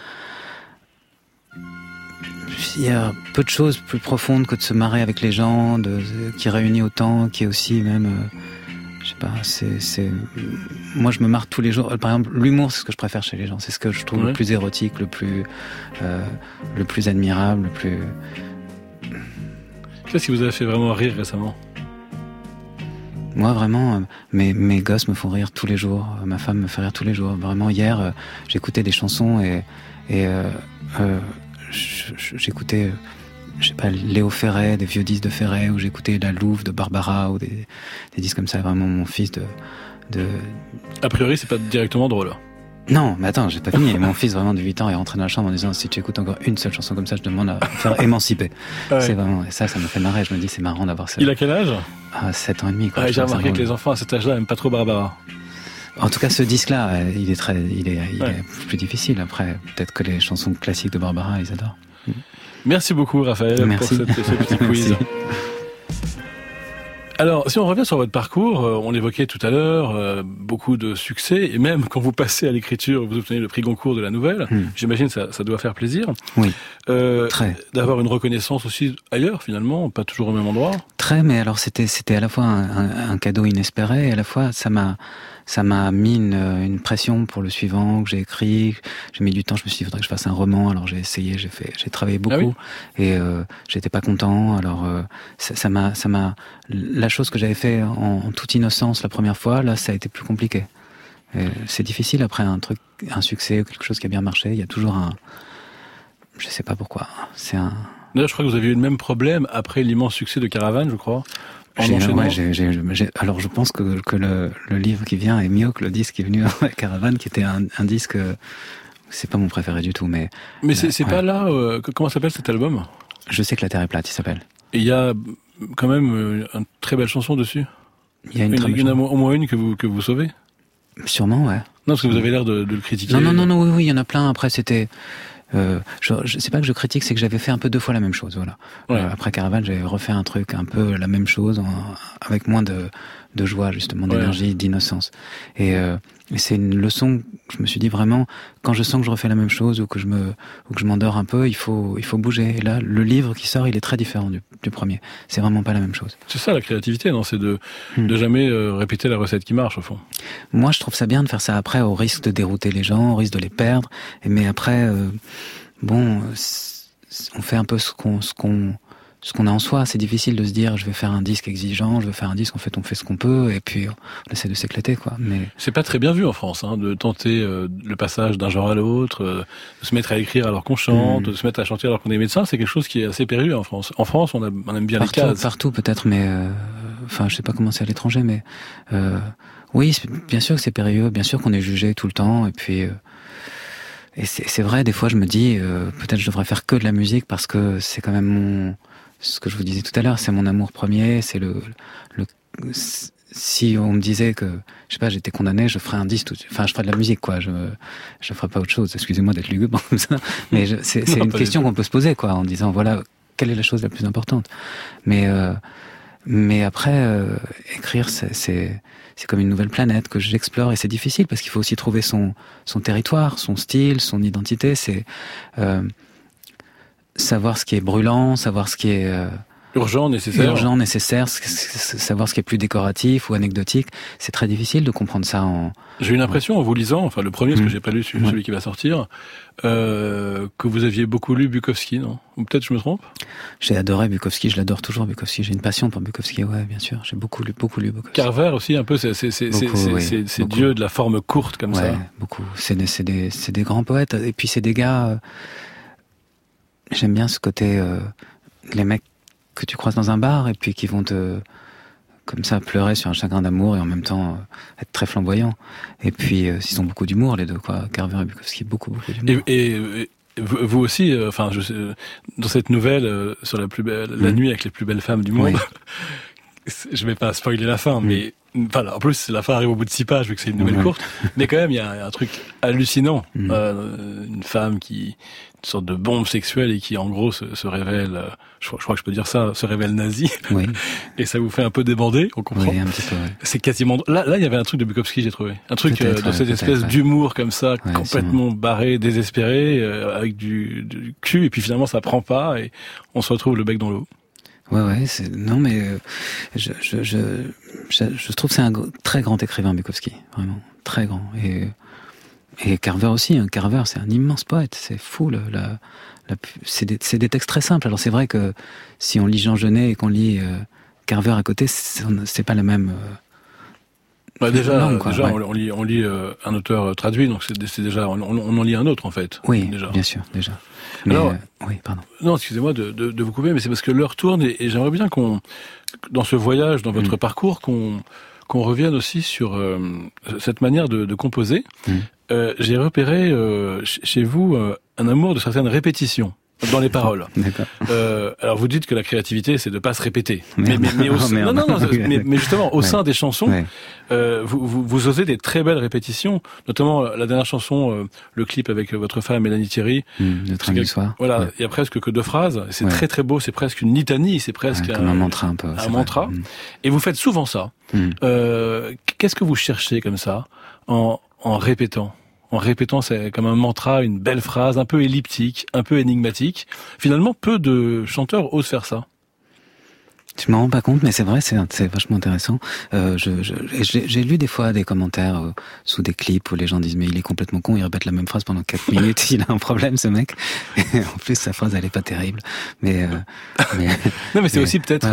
il y a peu de choses plus profondes que de se marrer avec les gens, qui réunit autant, qui est aussi même... je sais pas, moi je me marre tous les jours. Par exemple, l'humour, c'est ce que je préfère chez les gens. C'est ce que je trouve le plus érotique, le plus admirable, le plus... Qu'est-ce qui vous a fait vraiment rire récemment? Moi, vraiment, mes gosses me font rire tous les jours. Ma femme me fait rire tous les jours. Vraiment, hier, j'écoutais des chansons et j'écoutais, je sais pas, Léo Ferré, des vieux disques de Ferré, ou j'écoutais La Louve de Barbara, ou des disques comme ça. Vraiment, mon fils de... A priori, c'est pas directement drôle. Non, mais attends, j'ai pas fini. Mon fils, vraiment, de 8 ans, est rentré dans la chambre en disant, si tu écoutes encore une seule chanson comme ça, je te demande à me faire émanciper. Ouais. C'est vraiment, et ça me fait marrer. Je me dis, c'est marrant d'avoir ça. Il a quel âge? 7 ans et demi, quoi. Ouais, j'ai remarqué que les enfants à cet âge-là aiment pas trop Barbara. En tout cas, ce disque-là, il est plus difficile. Après, peut-être que les chansons classiques de Barbara, ils adorent. Merci beaucoup, Raphaël, pour ce petit quiz. Alors, si on revient sur votre parcours, on l'évoquait tout à l'heure, beaucoup de succès, et même quand vous passez à l'écriture, vous obtenez le prix Goncourt de la nouvelle, j'imagine que ça doit faire plaisir. Oui, très. D'avoir une reconnaissance aussi ailleurs, finalement, pas toujours au même endroit. Très, mais alors c'était à la fois un cadeau inespéré, et à la fois ça m'a mis une pression pour le suivant que j'ai écrit. J'ai mis du temps, je me suis dit, il faudrait que je fasse un roman. Alors j'ai essayé, j'ai travaillé beaucoup, et j'étais pas content. Alors ça m'a la chose que j'avais fait en toute innocence la première fois, là ça a été plus compliqué. C'est difficile après un succès ou quelque chose qui a bien marché. Il y a toujours je sais pas pourquoi. D'ailleurs, je crois que vous avez eu le même problème après l'immense succès de Caravane, je crois. Alors je pense que le livre qui vient est mieux que le disque qui est venu à Caravane, qui était un disque... C'est pas mon préféré du tout, mais... Mais c'est pas là... comment s'appelle cet album? Je sais que La Terre est plate, il s'appelle. Et il y a quand même une très belle chanson dessus. Il y a une au moins une que vous sauvez? Sûrement, ouais. Non, parce que vous avez l'air de le critiquer. Non, oui, il y en a plein. Après, c'était... c'est pas que je critique, c'est que j'avais fait un peu 2 fois la même chose, voilà. Ouais. Après Caravane, j'ai refait un truc un peu la même chose, avec moins de de joie, justement, d'énergie, d'innocence. Et c'est une leçon, je me suis dit vraiment, quand je sens que je refais la même chose ou que je m'endors un peu, il faut bouger. Et là, le livre qui sort, il est très différent du premier. C'est vraiment pas la même chose. C'est ça la créativité, non? C'est de jamais répéter la recette qui marche, au fond. Moi, je trouve ça bien de faire ça après, au risque de dérouter les gens, au risque de les perdre. Mais après, on fait un peu ce qu'on a en soi. C'est difficile de se dire, je vais faire un disque exigeant, je veux faire un disque, on fait ce qu'on peut, et puis on essaie de s'éclater, quoi. Mais c'est pas très bien vu en France, de tenter le passage d'un genre à l'autre, de se mettre à écrire alors qu'on chante, de se mettre à chanter alors qu'on est médecin. C'est quelque chose qui est assez périlleux en France. En France, on aime bien les cases. Partout peut-être, mais je sais pas comment c'est à l'étranger, mais oui, bien sûr que c'est périlleux, bien sûr qu'on est jugé tout le temps, et puis et c'est vrai, des fois je me dis peut-être je devrais faire que de la musique parce que c'est quand même ce que je vous disais tout à l'heure, c'est mon amour premier, c'est si on me disait que, je sais pas, j'étais condamné, je ferais un disque, je ferais de la musique, quoi, je ferais pas autre chose, excusez-moi d'être lugubre comme ça, mais c'est une question qu'on peut se poser, quoi, en disant, voilà, quelle est la chose la plus importante? Mais après, écrire, c'est comme une nouvelle planète que j'explore, et c'est difficile parce qu'il faut aussi trouver son territoire, son style, son identité, c'est, savoir ce qui est brûlant, savoir ce qui est urgent, nécessaire, savoir ce qui est plus décoratif ou anecdotique. C'est très difficile de comprendre ça J'ai eu l'impression en vous lisant, le premier, parce que j'ai pas lu celui qui va sortir, que vous aviez beaucoup lu Bukowski, non? Ou peut-être je me trompe? J'ai adoré Bukowski, je l'adore toujours Bukowski, j'ai une passion pour Bukowski, ouais, bien sûr, j'ai beaucoup lu Bukowski. Carver aussi, un peu, c'est Dieu de la forme courte comme ça. Beaucoup, c'est des grands poètes, et puis c'est des gars... J'aime bien ce côté, les mecs que tu croises dans un bar et puis qui vont comme ça, pleurer sur un chagrin d'amour et en même temps être très flamboyants. Et puis, ils ont beaucoup d'humour, les deux, quoi. Carver et Bukowski, beaucoup d'humour. Et vous aussi, dans cette nouvelle sur la nuit avec les plus belles femmes du monde, je vais pas spoiler la fin, mais en plus la fin arrive au bout de 6 pages vu que c'est une nouvelle courte, mais quand même il y a un truc hallucinant, une femme qui une sorte de bombe sexuelle et qui en gros se révèle, je crois que je peux dire ça, se révèle nazi, et ça vous fait un peu débander, on comprend. Oui, un petit peu. C'est quasiment là il y avait un truc de Bukowski, j'ai trouvé un truc de cette espèce d'humour comme ça, complètement barré, désespéré, avec du cul, et puis finalement ça prend pas et on se retrouve le bec dans l'eau. Ouais, non mais je trouve que c'est un très grand écrivain, Bukowski, vraiment très grand, et Carver aussi. Carver, c'est un immense poète, c'est fou. C'est des textes très simples. Alors c'est vrai que si on lit Jean Genet et qu'on lit Carver à côté, c'est pas la même. Déjà, on lit un auteur traduit, donc c'est déjà on en lit un autre en fait. Oui, déjà. Bien sûr, déjà. Mais alors, oui, pardon. Non, excusez-moi de vous couper, mais c'est parce que l'heure tourne et j'aimerais bien dans ce voyage, dans votre parcours, qu'on revienne aussi sur cette manière de composer. J'ai repéré chez vous un amour de certaines répétitions dans les paroles. D'accord. Alors vous dites que la créativité c'est de pas se répéter, mais justement au sein des chansons, vous osez des très belles répétitions, notamment la dernière chanson, le clip avec votre femme Mélanie Thierry. Le train du soir. Voilà, il y a presque que 2 phrases. C'est très très beau, c'est presque une litanie, c'est presque comme un mantra un peu. Un mantra. Et vous faites souvent ça. Qu'est-ce que vous cherchez comme ça en répétant? En répétant, c'est comme un mantra, une belle phrase, un peu elliptique, un peu énigmatique. Finalement, peu de chanteurs osent faire ça. Je m'en rends pas compte, mais c'est vrai, c'est vachement intéressant. J'ai lu des fois des commentaires sous des clips où les gens disent mais il est complètement con, il répète la même phrase pendant 4 minutes, il a un problème ce mec. Et en plus sa phrase elle est pas terrible. Mais non, mais c'est aussi peut-être.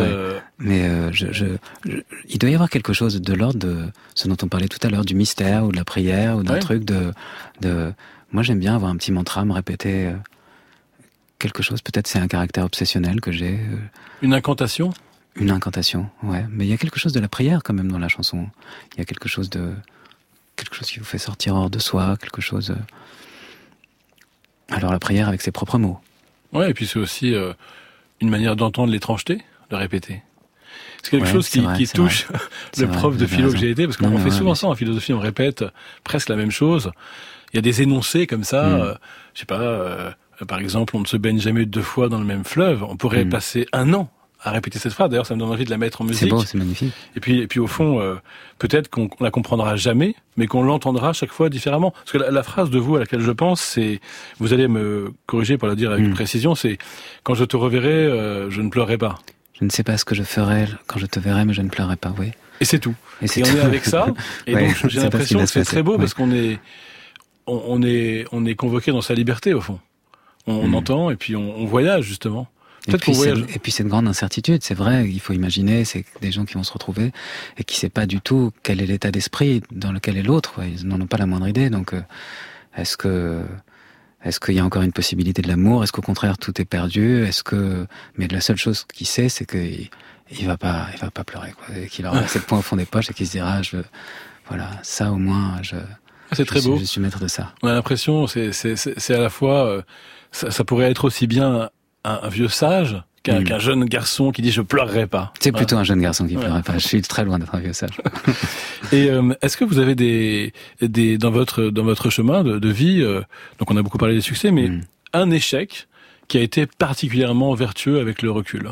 Il doit y avoir quelque chose de l'ordre de ce dont on parlait tout à l'heure, du mystère ou de la prière ou d'un truc de. Moi j'aime bien avoir un petit mantra, me répéter quelque chose. Peut-être c'est un caractère obsessionnel que j'ai. Une incantation. Une incantation, ouais. Mais il y a quelque chose de la prière quand même dans la chanson. Il y a quelque chose qui vous fait sortir hors de soi, quelque chose. Alors la prière avec ses propres mots. Ouais, et puis c'est aussi une manière d'entendre l'étrangeté, de répéter. C'est quelque chose qui touche le prof de philo que j'ai été, parce qu'on fait souvent ça en philosophie, on répète presque la même chose. Il y a des énoncés comme ça, je sais pas, par exemple, on ne se baigne jamais 2 fois dans le même fleuve. On pourrait passer 1 an répéter cette phrase. D'ailleurs, ça me donne envie de la mettre en musique. C'est beau, c'est magnifique. Et puis au fond, peut-être qu'on la comprendra jamais, mais qu'on l'entendra chaque fois différemment. Parce que la phrase de vous à laquelle je pense, c'est, vous allez me corriger pour la dire avec précision, c'est « Quand je te reverrai, je ne pleurerai pas ». Je ne sais pas ce que je ferai quand je te verrai, mais je ne pleurerai pas, oui. Et c'est tout. Et on est avec ça. Et ouais, donc, j'ai l'impression que c'est très beau parce qu'on est convoqué dans sa liberté, au fond. On entend et puis on voyage, justement. Peut-être qu'on voyage. Et puis cette grande incertitude, c'est vrai, il faut imaginer, c'est des gens qui vont se retrouver et qui ne savent pas du tout quel est l'état d'esprit dans lequel est l'autre, quoi. Ils n'en ont pas la moindre idée. Donc, est-ce qu'il y a encore une possibilité de l'amour? Est-ce qu'au contraire tout est perdu? Mais la seule chose qu'il sait, c'est qu'il va pas pleurer, quoi. Et qu'il aura 7 points au fond des poches et qu'il se dira, voilà, ça au moins, c'est très beau. Je suis maître de ça. On a l'impression, c'est à la fois, ça pourrait être aussi bien un vieux sage qu'un jeune garçon qui dit je pleurerai pas. C'est plutôt un jeune garçon qui pleurerait pas. Je suis très loin d'être un vieux sage. Et est-ce que vous avez des dans votre chemin de vie, donc on a beaucoup parlé des succès, mais un échec qui a été particulièrement vertueux avec le recul?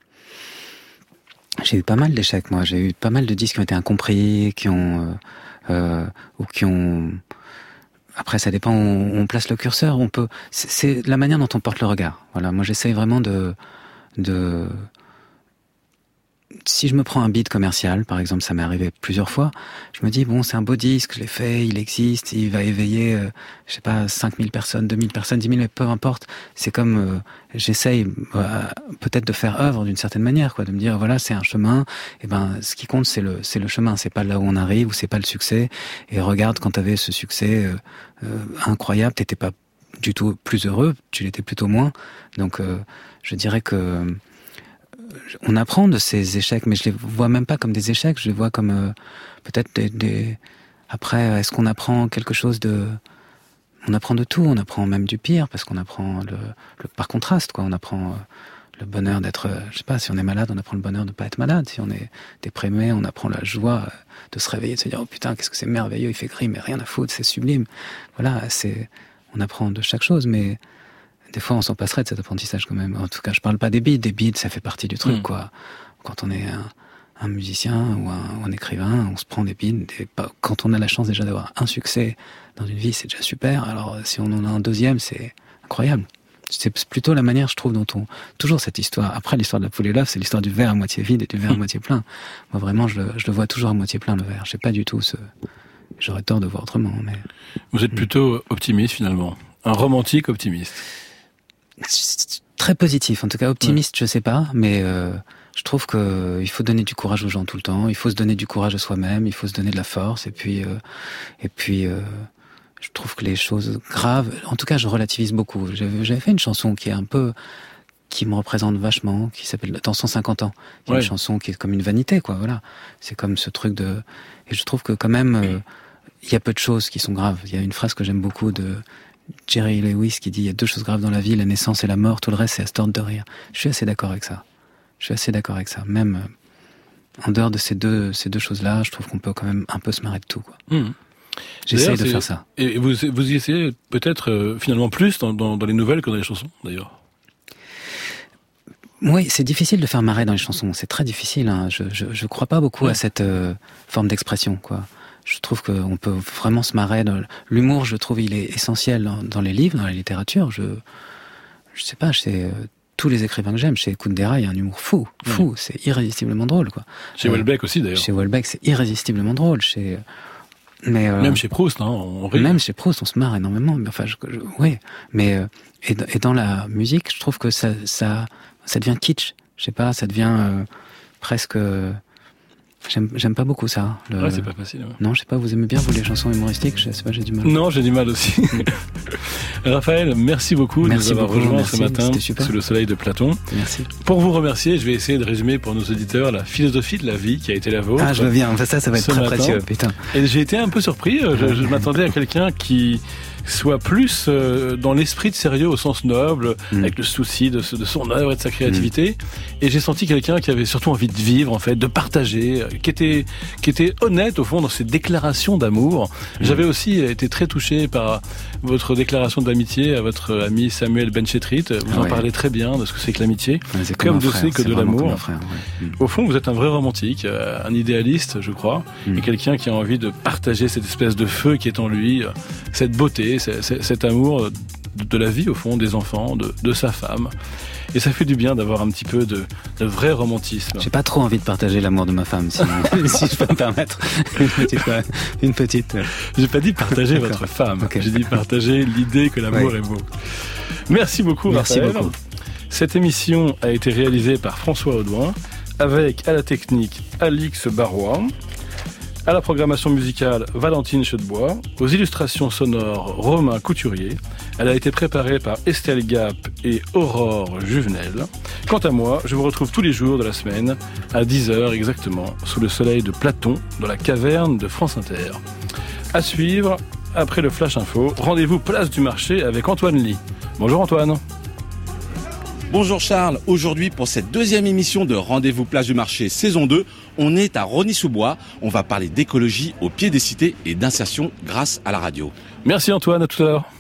J'ai eu pas mal d'échecs, moi. J'ai eu pas mal de disques qui ont été incompris, ou qui ont. Après, ça dépend où on place le curseur. C'est la manière dont on porte le regard. Voilà. Moi, j'essaye vraiment de. Si je me prends un beat commercial, par exemple, ça m'est arrivé plusieurs fois, je me dis, bon, c'est un beau disque, je l'ai fait, il existe, il va éveiller, je sais pas, 5000 personnes, 2000 personnes, 10 000, mais peu importe. C'est comme, j'essaye peut-être de faire œuvre d'une certaine manière, quoi, de me dire, voilà, c'est un chemin, et ben, ce qui compte, c'est le chemin, c'est pas là où on arrive, ou c'est pas le succès. Et regarde, quand t'avais ce succès incroyable, t'étais pas du tout plus heureux, tu l'étais plutôt moins. Donc, je dirais que on apprend de ces échecs, mais je les vois même pas comme des échecs, je les vois comme peut-être des... Après, est-ce qu'on apprend quelque chose de... On apprend de tout, on apprend même du pire, parce qu'on apprend par contraste, quoi. On apprend le bonheur d'être... je sais pas, si on est malade, on apprend le bonheur de pas être malade. Si on est déprimé, on apprend la joie de se réveiller, de se dire « Oh putain, qu'est-ce que c'est merveilleux, il fait gris, mais rien à foutre, c'est sublime. » Voilà, on apprend de chaque chose, mais... Des fois, on s'en passerait de cet apprentissage quand même. En tout cas, je parle pas des beats. Des beats, ça fait partie du truc, quoi. Quand on est un musicien ou un écrivain, on se prend des beats. Quand on a la chance déjà d'avoir un succès dans une vie, c'est déjà super. Alors, si on en a un deuxième, c'est incroyable. C'est plutôt la manière, je trouve, dont toujours cette histoire. Après, l'histoire de la poule et l'œuf, c'est l'histoire du verre à moitié vide et du verre à moitié plein. Moi, vraiment, je le vois toujours à moitié plein, le verre. Je sais pas du tout j'aurais tort de voir autrement, mais... Vous êtes plutôt optimiste, finalement. Un romantique optimiste. Très positif, en tout cas optimiste, je sais pas, mais je trouve que il faut donner du courage aux gens tout le temps, il faut se donner du courage à soi-même, il faut se donner de la force, et puis je trouve que les choses graves, en tout cas je relativise beaucoup. J'avais fait une chanson qui me représente vachement, qui s'appelle Dans 150 ans, qui est une chanson qui est comme une vanité, quoi, voilà. C'est comme ce truc et je trouve que quand même il y a peu de choses qui sont graves. Il y a une phrase que j'aime beaucoup de Jerry Lewis qui dit « Il y a 2 choses graves dans la vie, la naissance et la mort, tout le reste c'est à se tordre de rire ». Je suis assez d'accord avec ça. Même en dehors de ces deux choses-là, je trouve qu'on peut quand même un peu se marrer de tout, quoi. J'essaye de faire ça. Et vous y essayez peut-être finalement plus dans les nouvelles que dans les chansons, d'ailleurs. Oui, c'est difficile de faire marrer dans les chansons. C'est très difficile, hein. Je crois pas beaucoup à cette forme d'expression, quoi. Je trouve qu'on peut vraiment se marrer. L'humour, je trouve, il est essentiel dans les livres, dans la littérature. Je sais pas, tous les écrivains que j'aime, chez Kundera, il y a un humour fou. C'est irrésistiblement drôle, quoi. Chez Houellebecq aussi, d'ailleurs. Chez Houellebecq, c'est irrésistiblement drôle. Même chez Proust, hein, on rit. Même chez Proust, on se marre énormément. Mais enfin, mais et dans la musique, je trouve que ça devient kitsch. Je sais pas, ça devient presque. J'aime pas beaucoup ça. C'est pas facile. Ouais. Non, je sais pas, vous aimez bien, vous, les chansons humoristiques? Je sais pas, j'ai du mal. Non, j'ai du mal aussi. Raphaël, merci beaucoup de nous avoir rejoints ce matin sous le soleil de Platon. Merci. Pour vous remercier, je vais essayer de résumer pour nos auditeurs la philosophie de la vie qui a été la vôtre. Ah, je veux bien, ça va être très précieux, putain. Et j'ai été un peu surpris, je m'attendais à quelqu'un qui soit plus dans l'esprit de sérieux au sens noble, avec le souci de son œuvre et de sa créativité. Et j'ai senti quelqu'un qui avait surtout envie de vivre, en fait, de partager, qui était honnête au fond dans ses déclarations d'amour. J'avais aussi été très touché par votre déclaration d'amitié à votre ami Samuel Benchetrit. Vous en parlez très bien de ce que c'est que l'amitié, c'est comme de frère, c'est que de l'amour. Frère, Au fond, vous êtes un vrai romantique, un idéaliste, je crois, et quelqu'un qui a envie de partager cette espèce de feu qui est en lui, cette beauté, cet amour de la vie au fond, des enfants, de sa femme. Et ça fait du bien d'avoir un petit peu de vrai romantisme. J'ai pas trop envie de partager l'amour de ma femme, si je peux me permettre. Une petite. J'ai pas dit partager votre femme. Okay. J'ai dit partager l'idée que l'amour est beau. Merci beaucoup, Raphaël. Merci beaucoup. Cette émission a été réalisée par François Audouin, avec à la technique Alix Barrois, à la programmation musicale Valentine Chedebois, aux illustrations sonores Romain Couturier. Elle a été préparée par Estelle Gap et Aurore Juvenel. Quant à moi, je vous retrouve tous les jours de la semaine à 10h exactement, sous le soleil de Platon, dans la caverne de France Inter. À suivre, après le Flash Info, rendez-vous place du marché avec Antoine Ly. Bonjour Antoine. Bonjour Charles, aujourd'hui pour cette deuxième émission de Rendez-vous Place du Marché saison 2, on est à Rosny-sous-Bois. On va parler d'écologie au pied des cités et d'insertion grâce à la radio. Merci Antoine, à tout à l'heure.